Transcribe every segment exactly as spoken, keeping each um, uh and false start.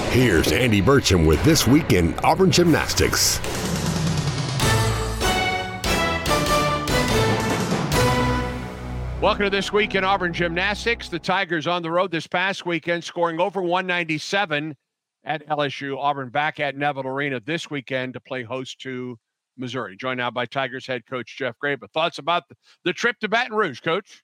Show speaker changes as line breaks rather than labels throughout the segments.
Here's Andy Burcham with This Week in Auburn Gymnastics.
Welcome to This Week in Auburn Gymnastics. The Tigers on the road this past weekend, scoring over one ninety-seven at L S U. Auburn back at Neville Arena this weekend to play host to Missouri. Joined now by Tigers head coach Jeff Gray. But thoughts about the, the trip to Baton Rouge, Coach?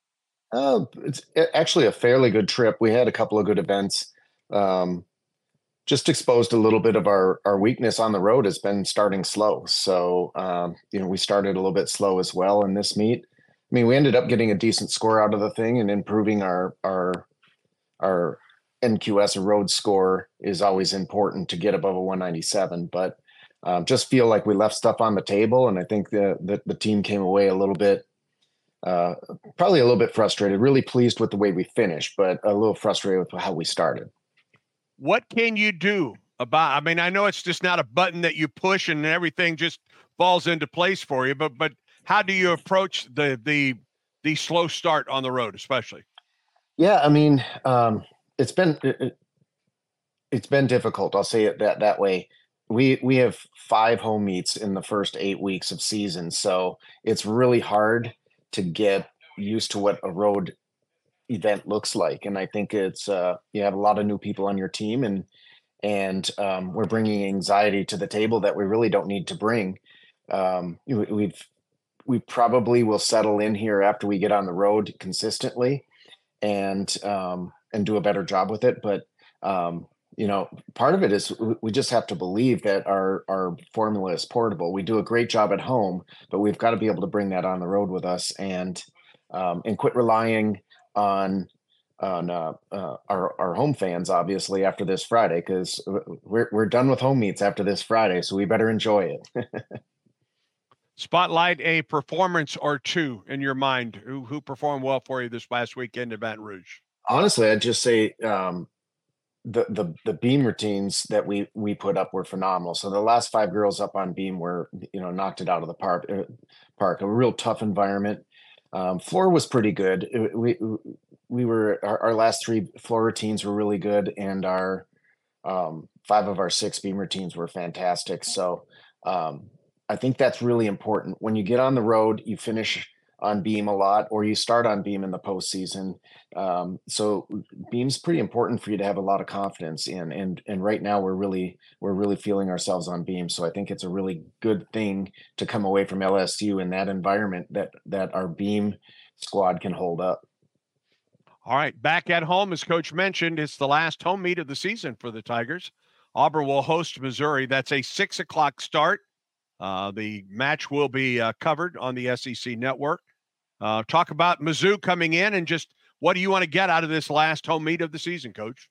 Uh, it's actually a fairly good trip. We had a couple of good events. Um, just exposed a little bit of our, our weakness on the road has been starting slow. So, um, you know, we started a little bit slow as well in this meet. I mean, we ended up getting a decent score out of the thing and improving our, our, our N Q S road score is always important to get above a one ninety-seven, but um, just feel like we left stuff on the table. And I think the, the, the team came away a little bit, uh, probably a little bit frustrated, really pleased with the way we finished, but a little frustrated with how we started.
What can you do about, I mean, I know it's just not a button that you push and everything just falls into place for you, but, but how do you approach the, the, the slow start on the road, especially?
Yeah. I mean, um, it's been, it, it's been difficult. I'll say it that, that way. We, we have five home meets in the first eight weeks of season. So it's really hard to get used to what a road event looks like. And I think it's, uh, you have a lot of new people on your team and, and, um, we're bringing anxiety to the table that we really don't need to bring. Um, we, we've, we probably will settle in here after we get on the road consistently and, um, and do a better job with it. But, um, you know, part of it is we just have to believe that our, our formula is portable. We do a great job at home, but we've got to be able to bring that on the road with us and, um, and quit relying on on uh, uh, our our home fans, obviously, after this Friday, because we're we're done with home meets after this Friday, so we better enjoy it.
Spotlight a performance or two in your mind who who performed well for you this last weekend in Baton Rouge.
Honestly, I'd just say um, the the the beam routines that we we put up were phenomenal. So the last five girls up on beam were, you know, knocked it out of the park. Uh, park, a real tough environment. Um, floor was pretty good. It, we we were our, our last three floor routines were really good, and our um, five of our six beam routines were fantastic. So um, I think that's really important. When you get on the road, you finish on beam a lot, or you start on beam in the postseason. Um, so beam's pretty important for you to have a lot of confidence in. And and right now we're really we're really feeling ourselves on beam. So I think it's a really good thing to come away from L S U in that environment that that our beam squad can hold up.
All right, back at home, as Coach mentioned, it's the last home meet of the season for the Tigers. Auburn will host Missouri. That's a six o'clock start. Uh, the match will be uh, covered on the S E C network. Uh, talk about Mizzou coming in and just what do you want to get out of this last home meet of the season, Coach?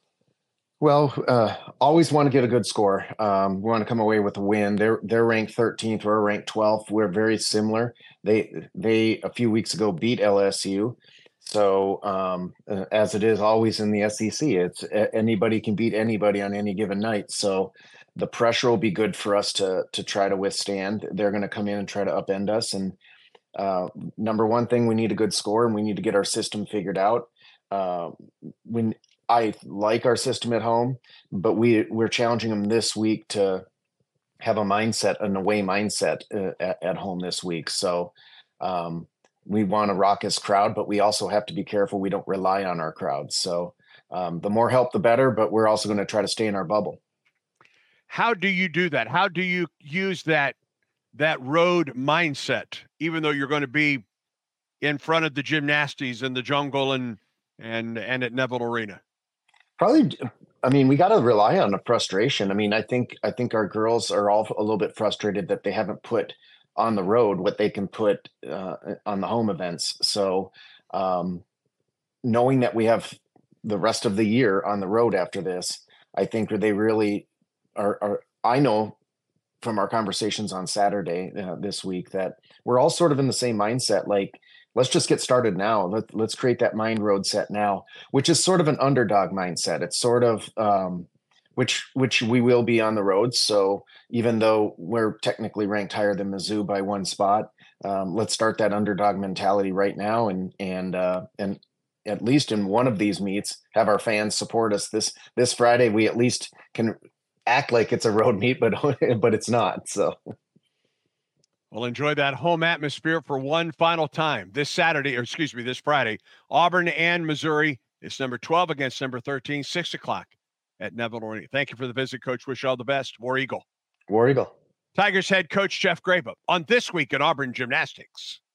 Well, uh, always want to get a good score. Um, we want to come away with a win. They're they're ranked thirteenth. We're ranked twelfth. We're very similar. They they a few weeks ago beat L S U. So um, uh, as it is always in the S E C, it's anybody can beat anybody on any given night. So the pressure will be good for us to to try to withstand. They're going to come in and try to upend us. And uh, number one thing, we need a good score, and we need to get our system figured out. Uh, when I like our system at home, but we we're challenging them this week to have a mindset, an away mindset uh, at, at home this week. So um, we want a raucous crowd, but we also have to be careful we don't rely on our crowd. So um, the more help, the better. But we're also going to try to stay in our bubble.
How do you do that? How do you use that that road mindset, even though you're going to be in front of the gymnasties and the jungle and and and at Neville Arena?
Probably, I mean, we got to rely on the frustration. I mean, I think I think our girls are all a little bit frustrated that they haven't put on the road what they can put uh, on the home events. So um, knowing that we have the rest of the year on the road after this, I think they really are, are I know from our conversations on Saturday uh, this week that we're all sort of in the same mindset. Like, let's just get started now. Let, let's create that mind road set now, which is sort of an underdog mindset. It's sort of, um, which, which we will be on the road. So even though we're technically ranked higher than Mizzou by one spot, um, let's start that underdog mentality right now and, and, uh, and, at least in one of these meets, have our fans support us this this Friday. We at least can act like it's a road meet, but but it's not. So
we'll enjoy that home atmosphere for one final time this Saturday, or excuse me, this Friday. Auburn and Missouri. It's number twelve against number thirteen, six o'clock at Neville Arena. Thank you for the visit, Coach. Wish you all the best. War Eagle.
War Eagle.
Tigers head coach Jeff Graba on This Week in Auburn Gymnastics.